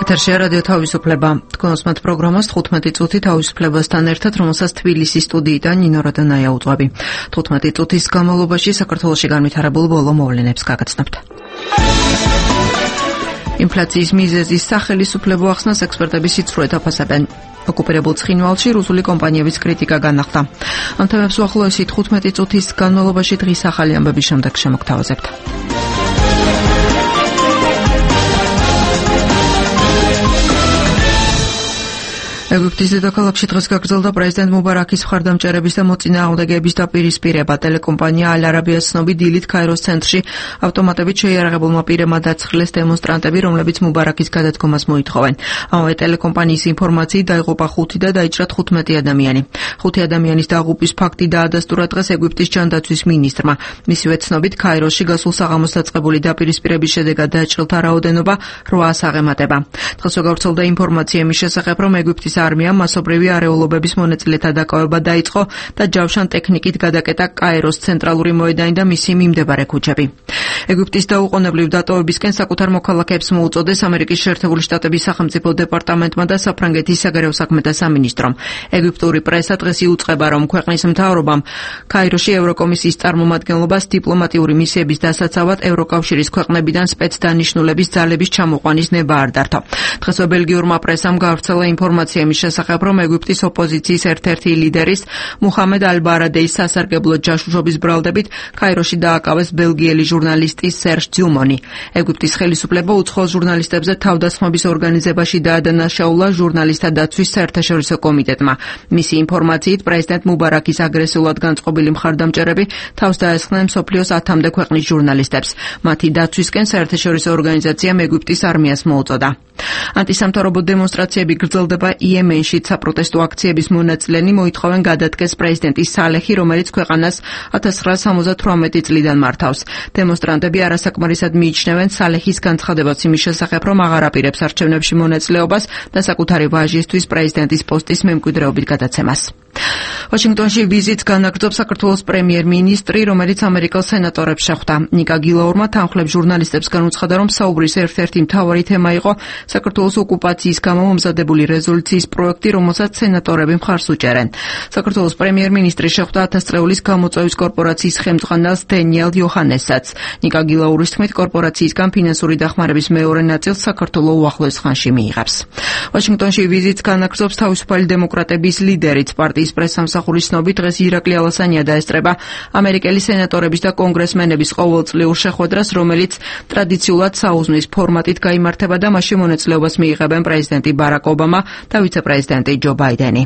ეთერშია რადიო თავისუფლება. თქვენ უსმენთ პროგრამას 15 წუთი თავისუფლებასთან ერთად, რომელსაც თბილისის სტუდიიდან ნინო რადონაია უძღვები. 15 წუთის განმავლობაში საქართველოში განვითარებულ ბოლო მოვლენებს გაგაცნობთ. ინფლაციის მიზეზის სახელისუფლებო ახსნას ექსპერტები სიცრუედ აფასებენ. ოკუპირებულ ცხინვალში რუსული კომპანიების კრიტიკა განახლდა. ამ თემებს უახლოესი 15 წუთის განმავლობაში დღის ახალი ამბების შემდეგ შემოგთავაზებთ. ეგვიპტის დედაქალაქში დღეს გაგრძელდა პრეზიდენტ მუბარაკის მხარდამჭერების და მოწინააღმდეგეების დაპირისპირება. ტელეკომპანია ალ-არაბიას ცნობით, დილით ქაიროს ცენტრში ავტომატებით შეიარაღებულმა პირებმა დაცხილეს დემონსტრანტები, რომლებიც მუბარაკის გადადგომას მოითხოვენ. ამავე ტელეკომპანიის ინფორმაციით დაიღუპა 5 და დაიჭრა 15 ადამიანი. 5 ადამიანის დაღუპვის ფაქტი დაადასტურა დღეს ეგვიპტის ჯანდაცვის მინისტრმა. მისივე ცნობით, ქაიროში გასულ საღამოს დაწყებული დაპირისპირების შედეგად დაჭრილთა რაოდენობა 800-ს აღემატება. დღეს გავრცელდა ინფორმაცია იმის შესახებ, რომ ეგვიპტის არმიამ მასობრივი არეულობების მონაწილეთა დაკავება დაიწყო და ჯავშან ტექნიკით გადაკეტა კაიროს ცენტრალური მოედანი და მისი მიმდებარე ქუჩები. ეგვიპტის დაუყოვნებლივ დატოვებისკენ საკუთარ მოქალაქეებს მოუწოდეს ამერიკის შეერთებული შტატების სახელმწიფო დეპარტამენტმა და საფრანგეთის საგარეო საქმეთა სამინისტრომ. ეგვიპტური პრესა დღეს იუწყება, რომ ქვეყნის მთავრობამ კაიროში ევროკომისიის წარმომადგენლობას დიპლომატიური მისიების დასაცავად ევროკავშირის ქვეყნებიდან სპეცდანიშნულების ძალების ჩამოყვანის ნება არ დართო. დღესვე ბელგიურმა პრესამ გავრცელა ინფორმაცია იმის შესახებ, რომ ეგვიპტის ოპოზიციის ერთ-ერთი ლიდერის მუჰამედ ალ-ბარადეის სასარგებლო ჯაშუშობის ბრალდებით კაიროში დააკავეს ბელგიელი ჟურნალისტი სერჟ ძიუმონი. ეგვიპტის ხელისუფლება უცხოელ ჟურნალისტებზე თავდასხმების ორგანიზებაში დაადანაშაულა ჟურნალისტთა დაცვის საერთაშორისო კომიტეტმა. მისი ინფორმაციით, პრეზიდენტ მუბარაკის აგრესიულად განწყობილი მხარდამჭერები თავს დაესხნენ მსოფლიოს 10-მდე ქვეყნის ჟურნალისტებს. მათი დაცვისკენ საერთაშორისო ორგანიზაციამ ეგვიპტის არმიას მოუწოდა. ანტისამთავრობო დემონსტრაციები გრძელდება იემენში. საპროტესტო აქციების მონაწილენი მოითხოვენ გადადგეს პრეზიდენტი სალეჰი, რომელიც ქვეყანას 1978 წლიდან მართავს. დემონსტრანტები არასაკმარისად მიიჩნევენ სალეჰის განცხადებებს იმის შესახებ, რომ აღარ აპირებს არჩევნებში მონაწილეობას და საკუთარი ვაჟისთვის პრეზიდენტის პოსტის მემკვიდრეობით გადაცემას. ვაშინგტონში ვიზიტს განაგრძობს საქართველოს პრემიერ-მინისტრი, რომელიც ამერიკელ სენატორებს შეხვდა. ნიკა გილაურმა თანხლებ ჟურნალისტებსგან უცხადა, რომ საუბრის ერთ-ერთი მთავარი თემა იყო საქართველოს ოკუპაციის გამო მომზადებული რეზოლუციის პროექტი, რომელსაც სენატორები მხარს უჭერენ. საქართველოს პრემიერ-მინისტრი შეხვდა 1000 წრეულის გამოწვევის კორპორაციის ხელმძღვანელს დენიელ იოჰანესსაც. ნიკა გილაურის თქმით, კორპორაციისგან ფინანსური დახმარების მეორე ნაწილს საქართველო უახლოეს ხანში მიიღებს. ვაშინგტონში ვიზიტს განაგრძობს თავისუფალი დემოკრატების ლიდერიც. პარტიის პრესსამსახურის ცნობით, დღეს ირაკლი ალასანია დაესწრება ამერიკელი სენატორების და კონგრესმენების ყოველწლიურ შეხვედრას, რომელიც ტრადიციულად საუზმის ფორმატით გაიმართება და მასში მონაწილეობას მიიღებენ პრეზიდენტი ბარაკ ობამა და ვიცე-პრეზიდენტი ჯო ბაიდენი.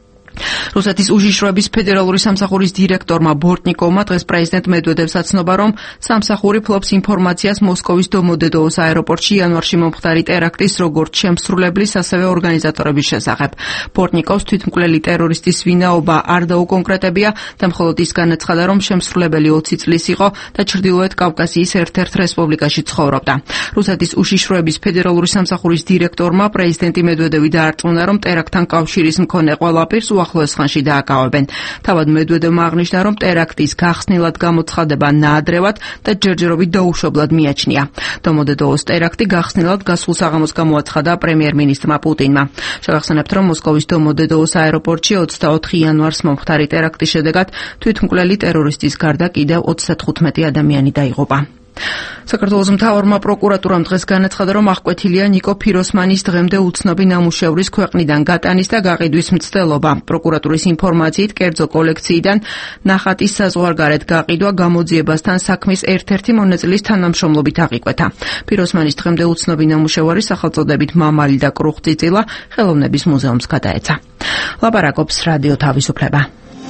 რუსეთის უშიშროების ფედერალური სამსახურის დირექტორმა ბორტნიკოვმა დღეს პრეზიდენტ მედვედევს აცნობა, რომ სამსახური ფლობს ინფორმაციას მოსკოვის დომოდედოოს აეროპორტში იანვარში მომხდარი ტერაქტის როგორც შემსრულებლის, ასევე ორგანიზატორების შესახებ. ბორტნიკოვს თვითმკვლელი ტერორისტის ვინაობა არ დაუკონკრეტებია და მხოლოდ ის განაცხადა, რომ შემსრულებელი 20 წლის იყო და ჩრდილოეთ კავკასიის ერთ-ერთ რესპუბლიკაში ცხოვრობდა. რუსეთის უშიშროების ფედერალური სამსახურის დირექტორმა პრეზიდენტი მედვედევი დაარწმუნა, რომ ტერაქტთან კავშირის მქონე ყველა პირს უახლოეს ხანში დააკავებენ. თავად მედვედევმა აღნიშნა, რომ ტერაქტის გახსნილად გამოცხადება ნაადრევად და ჯერჯერობით დაუშვებლად მიაჩნია. დომოდედოოს ტერაქტი გახსნილად გასულ საღამოს გამოაცხადა პრემიერ-მინისტრმა პუტინმა. შევახსენებთ, რომ მოსკოვის დომოდედოოს აეროპორტში 24 იანვარს მომხდარი ტერაქტის შედეგად თვითმკვლელი ტერორისტის გარდა კიდევ 35 ადამიანი დაიღუპა. საქართველოს მთავარმა პროკურატურამ დღეს განაცხადა, რომ აღკვეთილია ნიკო ფიროსმანის დღემდე უცნობი ნამუშევრის ქვეყნიდან გატანის და გაყიდვის მცდელობა. პროკურატურის ინფორმაციით, კერძო კოლექციიდან ნახატის საზღვარგარეთ გაყიდვა გამოძიებასთან საქმის ერთ-ერთი მონაწილის თანამშრომლობით აღიკვეთა. ფიროსმანის დღემდე უცნობი ნამუშევარი სახელწოდებით მამალი და კრუხწიწილა ხელოვნების მუზეუმს გადაეცა. ლაპარაკობს რადიო თავისუფლება.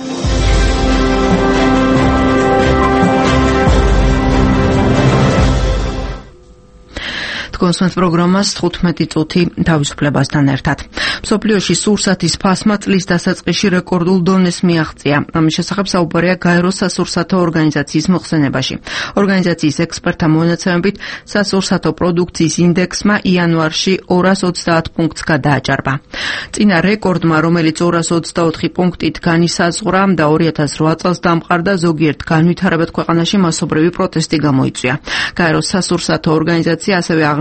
კონსულტ პროგრამას 15 წუთი თავისუფლებასთან ერთად. მსოფლიოში სურსათის ფასმა წლის დასაწყისში რეკორდულ დონეს მიაღწია. ამის შესახებ საუბარია გაეროს სასურსათო ორგანიზაციის მოხსენებაში. ორგანიზაციის ექსპერტთა მონაცემებით, სასურსათო პროდუქციის ინდექსმა იანვარში 230 პუნქტს გადააჭარბა. წინა რეკორდმა, რომელიც 224 პუნქტით განისაზღვრა და 2008 წელს დამყარდა, ზოგიერთ განვითარებად ქვეყანაში მასობრივი პროტესტი გამოიწვია. გაეროს სასურსათო ორგანიზაცია ასევე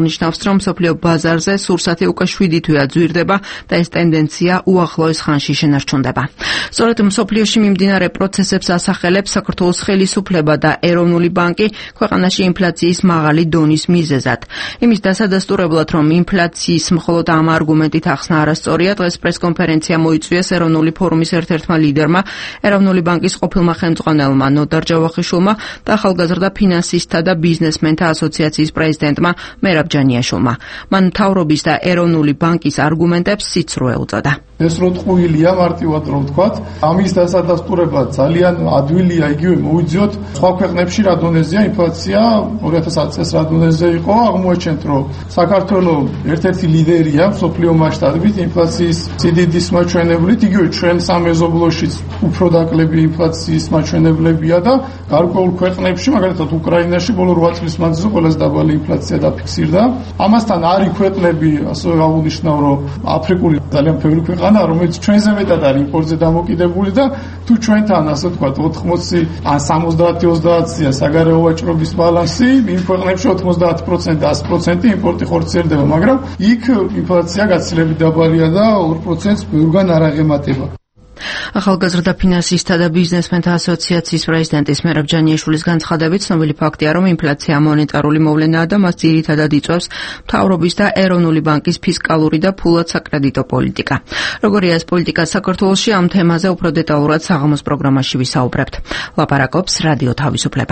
აღნიშნავს, რომ მსოფლიო ბაზარზე სურსათი უკვე 7 თვეა ძვირდება და ეს ტენდენცია უახლოეს ხანში შენარჩუნდება. სწორედ მსოფლიოში მიმდინარე პროცესებს ასახელებს საქართველოს ხელისუფლება და ეროვნული ბანკი ქვეყანაში ინფლაციის მაღალი დონის მიზეზად. იმის დასადასტურებლად, რომ ინფლაციის მხოლოდ ამ არგუმენტით ახსნა არასწორია, დღეს პრესკონფერენცია მოიწვიეს ეროვნული ფორუმის ერთ-ერთმა ლიდერმა, ეროვნული ბანკის ყოფილმა ხელმძღვანელმა ნოდარ ჯავახიშვილმა და ახალგაზრდა ფინანსისტთა და ბიზნესმენთა ასოციაციის პრეზიდენტმა მერაბ ჯანიაშვილმა. მან მთავრობის და ეროვნული ბანკის არგუმენტებს სიცრუე უწოდა. ეს რო ტყუილია მარტივად რომ ვთქვათ, ამის დასადასტურებლად ძალიან ადვილია იგივე მოვიძიოთ სხვა ქვეყნებში რა დონეზეა ინფლაცია, 2010 წელს რა დონეზე იყო, აღმოაჩენთ რომ საქართველოს ერთ-ერთი ლიდერია მსოფლიო მასშტაბით ინფლაციის სიდიდის მაჩვენებლით, იგივე ჩვენ სამეზობლოშიც უფრო დაკლები ინფლაციის მაჩვენებლებია და გარკვეულ ქვეყნებში, მაგალითად უკრაინაში ბოლო 8 წლის მანძილზე ყველაზე დაბალი ინფლაცია დაფიქსირდა. ამასთან არის ქვეყნები, ასე აღნიშნავ, რომ აფრიკული ძალიან ბევრი ქვეყანა რომელიც ჩვენზე მეტად არის იმპორტზე დამოკიდებული და თუ ჩვენთან ასე ვთქვათ 80 ან 70-30-ია საგარეო ვაჭრობის ბალანსი, იმ ქვეყნებში 90% და 100% იმპორტი ხორციელდება, მაგრამ იქ ინფლაცია გაცილებით დაბალია და 2%-ს ბევრგან არ აღემატება. ახალგაზრდა ფინანსისტთა და ბიზნესმენთა ასოციაციის პრეზიდენტის მერაბ ჯანიაშვილის განცხადებით, ცნობილი ფაქტია, რომ ინფლაცია მონეტარული მოვლენაა და მას ძირითადად იწვევს მთავრობის და ეროვნული ბანკის ფისკალური და ფულად საკრედიტო პოლიტიკა. როგორია ეს პოლიტიკა საქართველოში, ამ თემაზე უფრო დეტალურად საღამოს პროგრამაში ვისაუბრებთ. ლაპარაკობს რადიო თავისუფლება.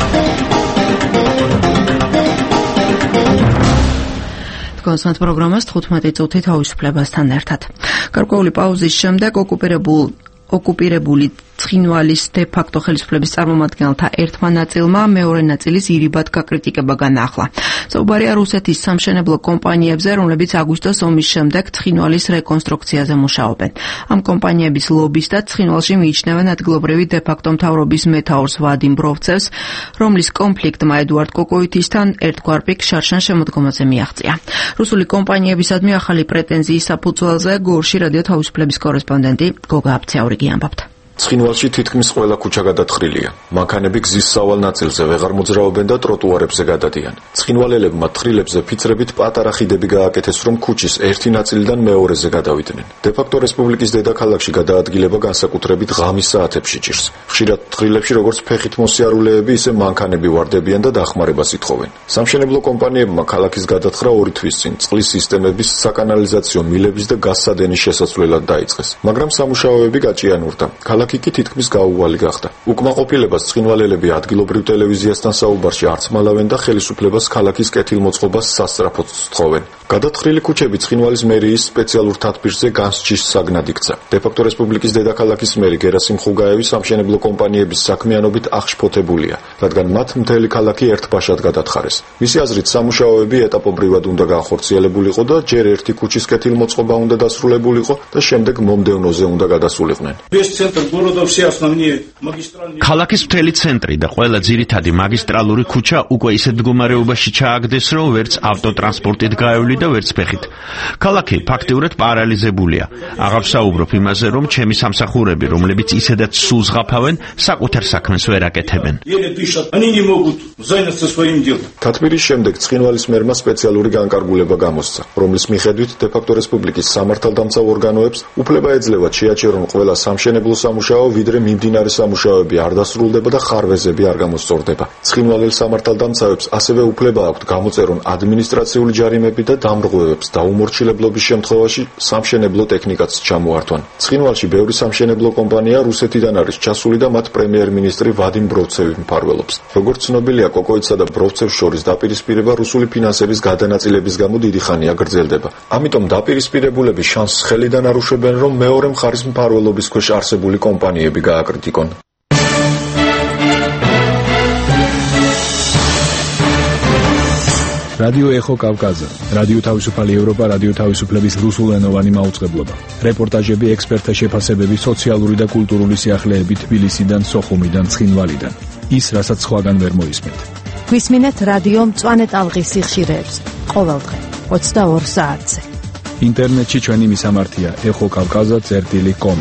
კონსtant პროგრამას 15 წუთი თავისუფლებასთან ერთად. გარკვეული პაუზის შემდეგ ოკუპირებული ცხინვალის დე-ფაქტო ხელისუფლების წარმომადგენელთა ერთმა ნაწილმა მეორე ნაწილის ირიბად გაკრიტიკება განაახლა. საუბარია რუსეთის სამშენებლო კომპანიებზე, რომლებიც აგვისტოს ომის შემდეგ ცხინვალის რეკონსტრუქციაზე მუშაობენ. ამ კომპანიების ლობისტად ცხინვალში მიიჩნევენ ადგილობრივი დე-ფაქტო მთავრობის მეთაურს ვადიმ ბროვცევს, რომლის კონფლიქტმა ედუარდ კოკოვითისთან ერთგვარ პიკ შარშან შემოდგომაზე მიაღწია. რუსული კომპანიებისადმი ახალი პრეტენზიის საფუძველზე გორში რადიო თავისუფლების კორესპონდენტი გოგა აბცაურიგი ამბობთ. ცხინვალში თითქმის ყველა ქუჩა გადათხრილია. მანქანები გზის სავალ ნაწილზე ვეღარ მოძრაობენ და ტროტუარებზე გადადიან. ცხინვალელებმა თხრილებზე ფიცრებით პატარა ხიდები გააკეთეს, რომ ქუჩის ერთი ნაწილიდან მეორეზე გადავიდნენ. დე-ფაქტო რესპუბლიკის დედაქალაქში გადაადგილება განსაკუთრებით ღამის საათებში ჭირს. ხშირად თხრილებში როგორც ფეხით მოსიარულეები, ისე მანქანები ვარდებიან და დახმარებას ითხოვენ. სამშენებლო კომპანიებმა ქალაქის გადათხრა 2 თვის წინ წყლის სისტემების, საკანალიზაციო მილების და გაზსადენის შესასვლელად დაიწყეს. მაგრამ სამუშაოები გაჭიანურდა. ქალაქი კი თითქმის გაუვალი გახდა. უკმაყოფილებას ცხინვალელები ადგილობრივ ტელევიზიასთან საუბარში არ ცმალავენ და ხელისუფლებას ქალაქის კეთილმოწყობას სასწრაფოდ სთხოვენ. გადათხრილი ქუჩები ცხინვალის მერიის სპეციალურ თათბირზე განსჯის საგნად იქცა. დე-ფაქტო რესპუბლიკის დედაქალაქის მერი გერასიმ ხუგაევი სამშენებლო კომპანიების საქმიანობით აღშფოთებულია, რადგან მათ მთელი ქალაქი ერთბაშად გადათხარეს. მისი აზრით სამუშაოები ეტაპობრივად უნდა განხორციელებულიყო და ჯერ ერთი ქუჩის კეთილმოწყობა უნდა დასრულებულიყო და შემდეგ მომდევნოზე უნდა გადასულიყვნენ. ქალაქის მთელი ცენტრი და ყველა ძირითადი მაგისტრალური ქუჩა უკვე ისეთ მდგომარეობაში ჩააგდეს, რომ ვერც ავტოტრანსპორტით გაევლი და ვერც ფეხით. ქალაქი ფაქტიურად პარალიზებულია. აღარ ვსაუბრობ იმაზე, რომ ჩემი სამსახურები, რომლებიც ისედაც სულს ღაფავენ, საკუთარ საქმეს ვერ აკეთებენ. თათბირის შემდეგ ცხინვალის მერმა სპეციალური განკარგულება გამოსცა, რომლის მიხედვით დე-ფაქტო რესპუბლიკის სამართალდამცავ ორგანოებს უფლება ეძლევათ შეაჩერონ ყველა სამშენებლო სამუშაო, ვიდრე მიმდინარე სამუშაოები არ დასრულდება და ხარვეზები არ გამოსწორდება. ცხინვალელ სამართალდამცავებს ასევე უფლება აქვთ გამოწერონ ადმინისტრაციული ჯარიმები და დამრღვევებს დაუმორჩილებლობის შემთხვევაში სამშენებლო ტექნიკაც ჩამოართვან. ცხინვალში ბევრი სამშენებლო კომპანია რუსეთიდან არის ჩასული და მათ პრემიერ-მინისტრი ვადიმ ბროვცევი მფარველობს. როგორც ცნობილია, კოკოიცსა და ბროვცევს შორის დაპირისპირება რუსული ფინანსების გადანაწილების გამო დიდი ხანია გრძელდება. ამიტომ დაპირისპირებულები შანსს ხელიდან არ უშვებენ, რომ მეორე მხარის მფარველობის ქვეშ არსებული კომპანიები გააკრიტიკონ. რადიო ეხო კავკაზა, რადიო თავისუფალი ევროპა, რადიო თავისუფლების რუსულენოვანი მაუწყებლობა. რეპორტაჟები, ექსპერტთა შეფასებები, სოციალური და კულტურული სიახლეები თბილისიდან, სოხუმიდან, ცხინვალიდან. ის, რასაც სხვაგან ვერ მოისმენთ. გვისმინეთ რადიო მწვანე ტალღის სიხშირეებს ყოველდღე 22 საათზე. ინტერნეტში ჩვენი მისამართია ეხოკავკაზა.com.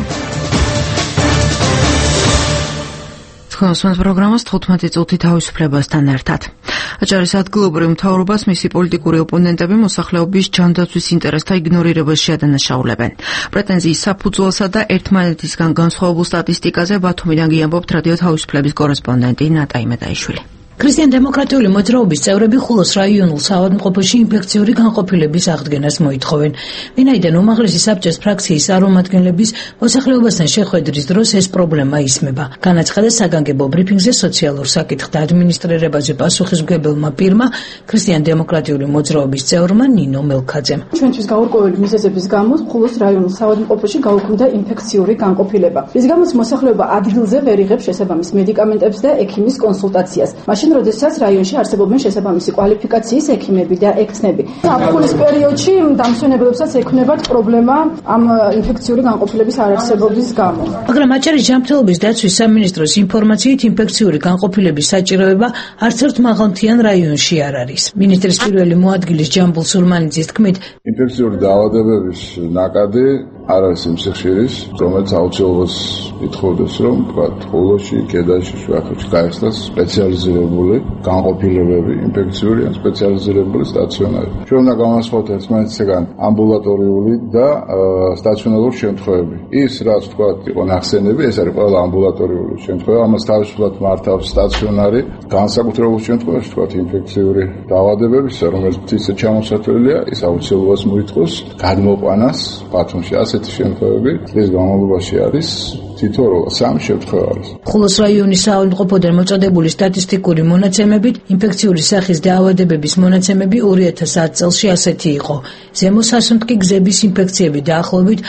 კონსtant პროგრამას 15 წუთი თავისუფლებასთან ერთად. აჭარის ადგილობრივ მთავრობას მისი პოლიტიკური ოპონენტები მოსახლეობის ჯანდაცვის ინტერესთა იგნორირებაში ადანაშაულებენ. პრეტენზიის საფუძველსა და ერთმანეთისგან განსხვავებულ სტატისტიკაზე ბათუმიდან გიამბობთ რადიო თავისუფლების კორესპონდენტი ნატა იმედაიშვილი. ქრისტიან-დემოკრატიული მოძრაობის წევრები ხულოს რაიონულ საავადმყოფოში ინფექციური განყოფილების აღდგენას მოითხოვენ. ვინაიდან უმაღლესი საბჭოს ფრაქციის წარმომადგენლების მოსახლეობასთან შეხვედრის დროს ეს პრობლემა ისმება. განაცხადა საგანგებო ბრიფინგზე სოციალურ საკითხთა ადმინისტრირებაზე პასუხისმგებელმა პირმა, ქრისტიან-დემოკრატიული მოძრაობის წევრმა ნინო მელქაძემ. ჩვენთვის გაურკვეველი მიზეზების გამო ხულოს რაიონულ საავადმყოფოში გაუქმდა ინფექციური განყოფილება. რის გამოც მოსახლეობა ადგილზე ვერ იღებს შესაბამის მედიკამენტებს და ექიმის კონსულტაციას. როდესაც რაიონში არსებობენ შესაბამისი კვალიფიკაციის ექიმები და ექცნები. აპრილის პერიოდში დამსვენებლებსაც ექნებათ პრობლემა ამ ინფექციური განყოფილების არარსებობის გამო. მაგრამ აჭარის ჯანმრთელობის დაცვის სამინისტროს ინფორმაციით ინფექციური განყოფილების საჭიროება არც ერთ მაღალმთიან რაიონში არ არის. მინისტრის პირველი მოადგილის ჯამბულ სულმანიძის თქმით, ინფექციური დაავადებების ნაკადი არ არის იმ სიხშირის, რომელიც აუცილებლად ითხოვდეს, რომ ხულოში, კედაში, შუახეთში გაიხსნას სპეციალიზირებული განყოფილებები, ინფექციური ან სპეციალიზირებული სტაციონარი. ჩვენ უნდა გავასწოროთ ერთმანეთისგან ამბულატორიული და სტაციონარული შემთხვევები. ის რაც თქვა იყო ნახსენები, ეს არის ყველა ამბულატორიული შემთხვევა, ამას თავისუფლად მართავს სტაციონარი. განსაკუთრებულ შემთხვევაში თქვა ინფექციური დაავადებებისა, რომელიც ისე ჩამოსათვლელია, ის აუცილებლად მოითხოვს გადმოყვანას ბათუმში. ასეთი შემთხვევები დღის განმავლობაში არის თითოეულ 3 შემთხვევა არის. ხულოს რაიონის საავადმყოფოდან მოწოდებული სტატისტიკური მონაცემებით ინფექციური სახის დაავადებების მონაცემები 2010 წელში ასეთი იყო. ზემო სასუნთქი გზების ინფექციები დაახლოებით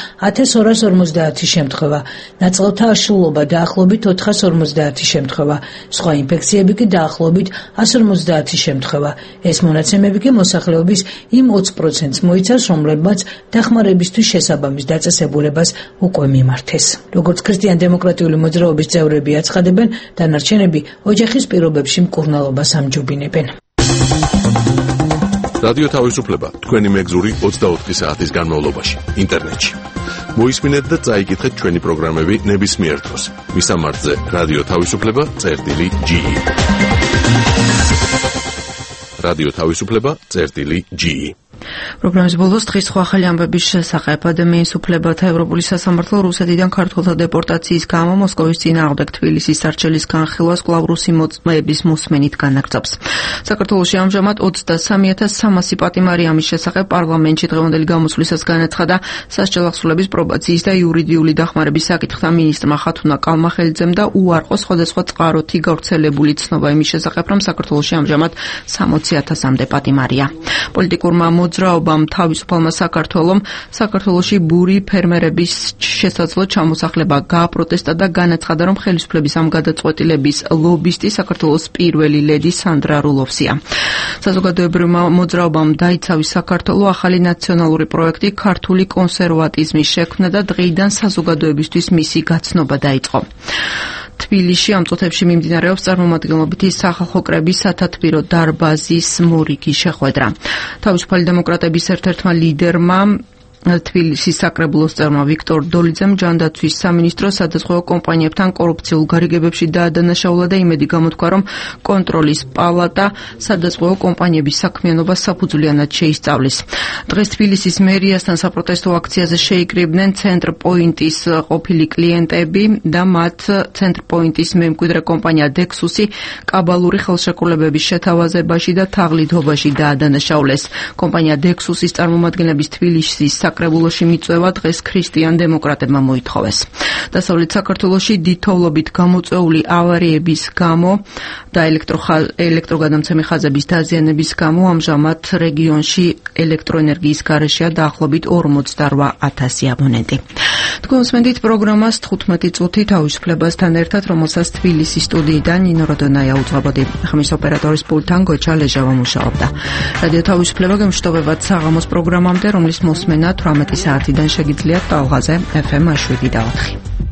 1250 შემთხვევა, ნაწლავთა აშლილობა დაახლოებით 450 შემთხვევა, სხვა ინფექციები კი დაახლოებით 150 შემთხვევა. ეს მონაცემები კი მოსახლეობის იმ 20%-ს მოიცავს, რომლებმაც დახმარებისთვის შესაბამის დაწესებულებას უკვე მიმართეს. როგორც ქრისტიან-დემოკრატიული მოძრაობის წევრები აცხადებენ, დანარჩენები ოჯახის პირობებში მკურნალობას ამჯობინებენ. რადიო თავისუფლება თქვენი მეგზური 24 საათის განმავლობაში ინტერნეტში. მოისმინეთ და წაიკითხეთ ჩვენი პროგრამები ნებისმიერ დროს. მისამართზე რადიო თავისუფლება.ge. რადიო თავისუფლება.ge. პროგრამის ბოლოს დღის სხვა ახალი ამბების შესახებ ადამიანის უფლებათა ევროპული სასამართლო რუსეთიდან ქართველთა დეპორტაციის გამო მოსკოვის წინააღმდეგ თბილისის სარჩელის განხილვას კვლავ რუსი მოწმეების მოსმენით განაგრძობს. საქართველოში ამჟამად 23,300 პატიმარი ამის შესახებ პარლამენტში დღევანდელი გამოსვლისას განაცხადა სასჯელ ახსულების პრობაციის და იურიდიული დახმარების საკითხთა მინისტრმა ხათუნა კალმახელიძემ და უარყო სხვადასხვა წყაროთი გავრცელებული ცნობა იმის შესახებ, რომ საქართველოში ამჟამად 60,000-მდე პატიმარია. პოლიტიკურმა მოძრაობამ თავისუფალმა საქართველომ საქართველოში ბური ფერმერების შესაძლო ჩამოსახლება გააპროტესტა და განაცხადა, რომ ხელისუფლების ამ გადაწყვეტილების ლობისტი საქართველოს პირველი ლედი სანდრა რულოვსია. საზოგადოებრივმა მოძრაობამ დაიცავი საქართველო ახალი ნაციონალური პროექტი ქართული კონსერვატიზმის შექმნა და დღეიდან საზოგადოებისთვის მისი გაცნობა დაიწყო. თბილისში ამ წუთებში მიმდინარეობს წარმომადგენლობითი სახალხო კრების სათათბირო დარბაზის მორიგი შეხვედრა. თავისუფალი დემოკრატების ერთ-ერთმა ლიდერმა თბილისის საკრებულოს წევრმა ვიქტორ დოლიძემ ჯანდაცვის სამინისტროს სადაზღვევო კომპანიებთან კორუფციულ გარიგებებში დაადანაშაულა და იმედი გამოთქვა, რომ კონტროლის პალატა სადაზღვევო კომპანიების საქმიანობას საფუძვლიანად შეისწავლის. დღეს თბილისის მერიასთან საპროტესტო აქციაზე შეიკრიბნენ ცენტრ პოინტის ყოფილი კლიენტები და მათ ცენტრ პოინტის მემკვიდრე კომპანია დექსუსი კაბალური ხელშეკრულებების შეთავაზებაში და თაღლითობაში დაადანაშაულეს. კომპანია დექსუსის წარმომადგენლების თბილისის საკრებულოში მიწვევა დღეს ქრისტიან-დემოკრატებმა მოითხოვეს. დასავლეთ საქართველოში დიდთოვლობით გამოწვეული ავარიების გამო და ელექტროგადამცემი ხაზების დაზიანების გამო ამჟამად რეგიონში ელექტროენერგიის გარეშეა დაახლოებით 48,000 აბონენტი. თქვენ უსმენთ პროგრამას 15 წუთი თავისუფლებასთან ერთად, რომელსაც თბილისის სტუდიიდან ნინო როდონაია უძღვებოდი. ხმის ოპერატორის პულტთან გოჩა ლეჟავა მუშაობდა. რადიო თავისუფლება გემშვიდობებად საღამოს პროგრამამდე, რომლის მოსმენა 18 საათიდან შეგიძლიათ ტალღაზე FM 7 და 4.